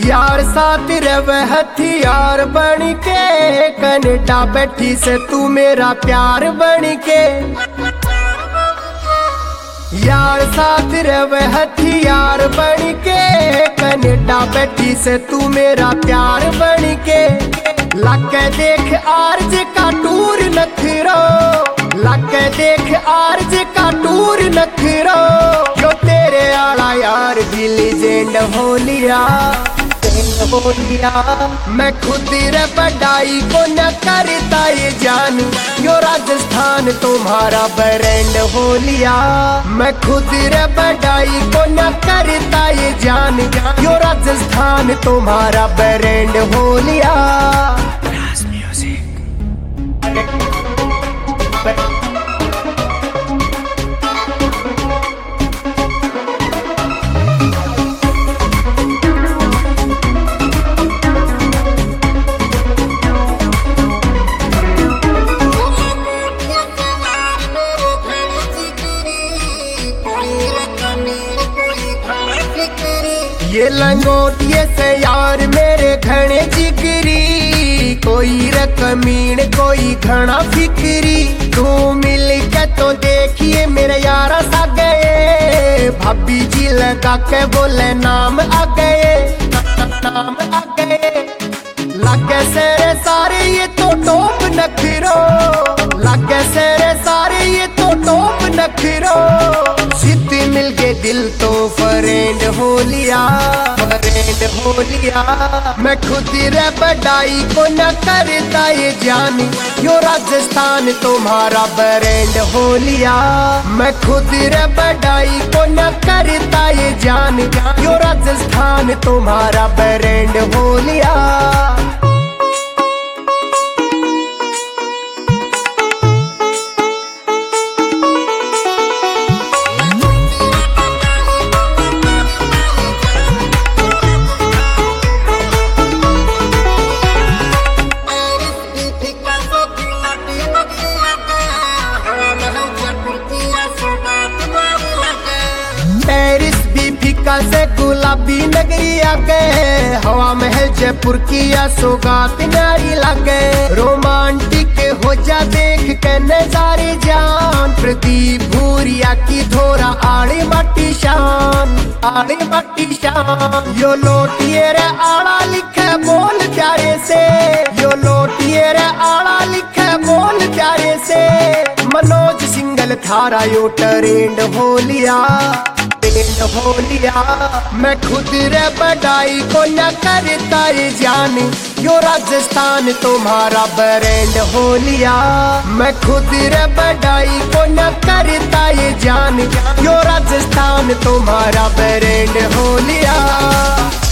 यार साथ रवे हथियार बन के, कनेडा बैठी से तू मेरा प्यार बन के। यार साथ रवे हथियार बन के, कनेडा बैठी से तू मेरा प्यार बन के। लाके देख आरज का टूर नखरो, लाके देख आरज का टूर नखरो, जो तेरे आला यार भी लीजेंड हो लिया। मैं खुद रे बड़ाई को न करता ये जान, यो राजस्थान तुम्हारा ब्रांड हो लिया। मैं खुद रे बड़ाई को न करता ये जान, यो राजस्थान तुम्हारा ब्रांड हो लिया। ये लंगोटिए से यार मेरे घने जिगरी, कोई रकमीन कोई घना फिक्री। तू मिल के तो देखिए मेरे यारा सा गए, भाभी जी लगा के बोले नाम आ गए, नाम आ गए। लगे सेरे सारे ये तो टॉप नखरो, लगे सेरे सारे ये तो टॉप नखरो। सिद्धि मिल के दिल तो फ्रेंड हो लिया, फ्रेंड हो लिया। मैं खुद रे बड़ाई को न करता ये जान, यो राजस्थान तुम्हारा ब्रांड हो लिया। मैं खुद रे बड़ाई को न करता ये जान, यो राजस्थान तुम्हारा ब्रांड हो लिया। पेरिस भी फीका से गुलाबी नगरी आ गए, हवा महल जयपुर की या सौगात नारी लगे। रोमांटिक हो जा देख के नजारे जान, प्रदीप भूरिया की धोरा आड़ी माटी शान, आड़ी माटी शान। यो लोटिए रे आड़ा लिखे बोल प्यारे से, यो लोटिए रे आड़ा लिखे बोल प्यारे से। मनोज सिंगल थारा यो ट्रेंड हो लिया, हो लिया। मैं खुद रे बड़ाई को न करता ये जान, यो राजस्थान तुम्हारा ब्रांड हो लिया। मैं खुद रे बड़ाई को न करता ये जान, यो राजस्थान तुम्हारा ब्रांड हो लिया।